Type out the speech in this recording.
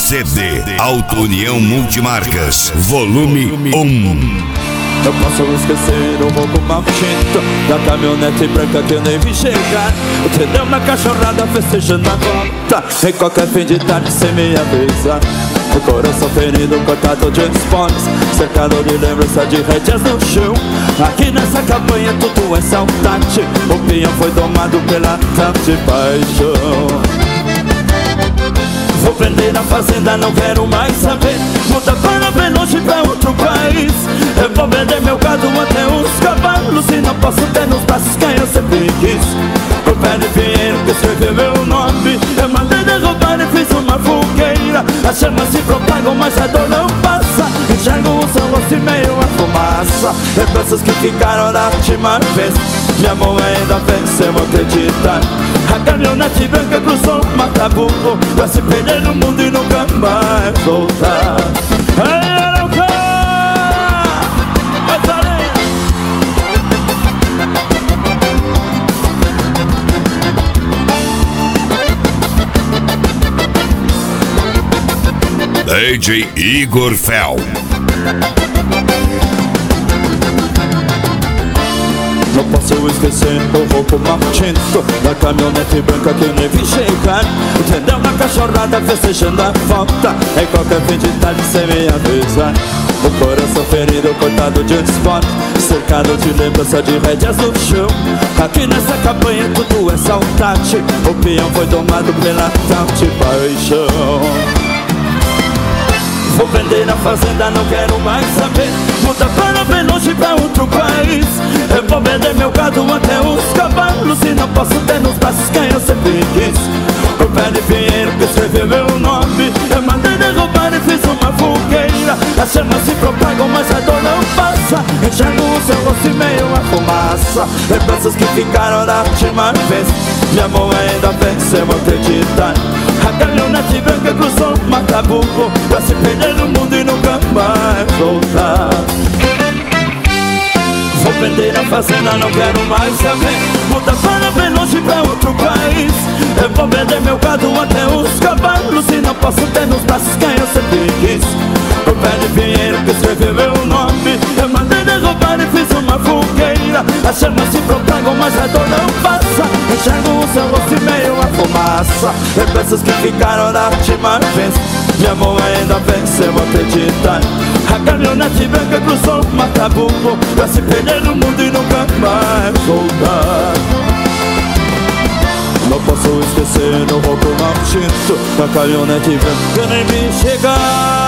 CD Auto União Multimarcas, volume 1. Eu posso esquecer o roubo maldito da caminhonete branca que eu nem vi chegar. Entendeu? Na cachorrada festejando a volta em qualquer fim de tarde sem me avisar. O coração ferido, cortado de esporos, cercado de lembrança de rédeas no chão. Aqui nessa campanha tudo é saudade. O peão foi domado pela tal de paixão. Vou prender na fazenda, não quero mais saber. Muda para bem longe, pra outro país. Eu vou vender meu gado até os cavalos e não posso ter nos braços quem eu sempre quis. O pé de pinheiro que escreveu meu nome, eu mandei derrubar e fiz uma fogueira. As chamas se propagam, mas a dor não passa. Enxergo o seu rosto e meio a fumaça. Lembranças que ficaram da última vez. Minha mão ainda venceu, acreditar. A caminhonete branca cruzou o Mataburro pra se perder no mundo e nunca mais voltar. DJ Igor Fel. Não posso esquecer o roubo maldito da caminhonete branca que eu nem vi chegar. Entendeu? Na cachorrada festejando a volta em qualquer fim de tarde sem me avisar. O coração ferido, cortado de esporte, cercado de lembrança de rédeas no chão. Aqui nessa campanha tudo é saudade. O peão foi domado pela tal de paixão. Vou vender na fazenda, não quero mais saber. Muda para bem longe, pra outro país. Eu vou vender meu gado até os cavalos e não posso ter nos braços quem eu sempre quis. O pé de pinheiro que escreveu meu nome, eu mandei derrubar e fiz uma fogueira. As chamas se propagam, mas a dor não passa. Enxergo o seu rosto e meio a fumaça. Lembranças que ficaram da última vez. Minha mão ainda venceu, acreditar. A caminhonete branca cruzou o Mataburro pra se perder no mundo e nunca mais voltar. Vou vender a fazenda, não quero mais saber. Muda para bem longe, pra outro país. Eu vou vender meu gado até os cavalos e não posso ter nos braços quem eu sempre quis. O pé de pinheiro que escreveu meu nome, eu mandei derrubar e fiz uma fogueira. As chamas se propagam, mas a dor não passa. Enxergo o seu rosto e meio a fumaça. Lembranças que ficaram da última vez. Minha mão ainda venceu, acreditar. A caminhonete branca cruzou o Mataburro pra se perder no mundo e nunca mais voltar. Não posso esquecer o roubo maldito da caminhonete branca nem me chegar.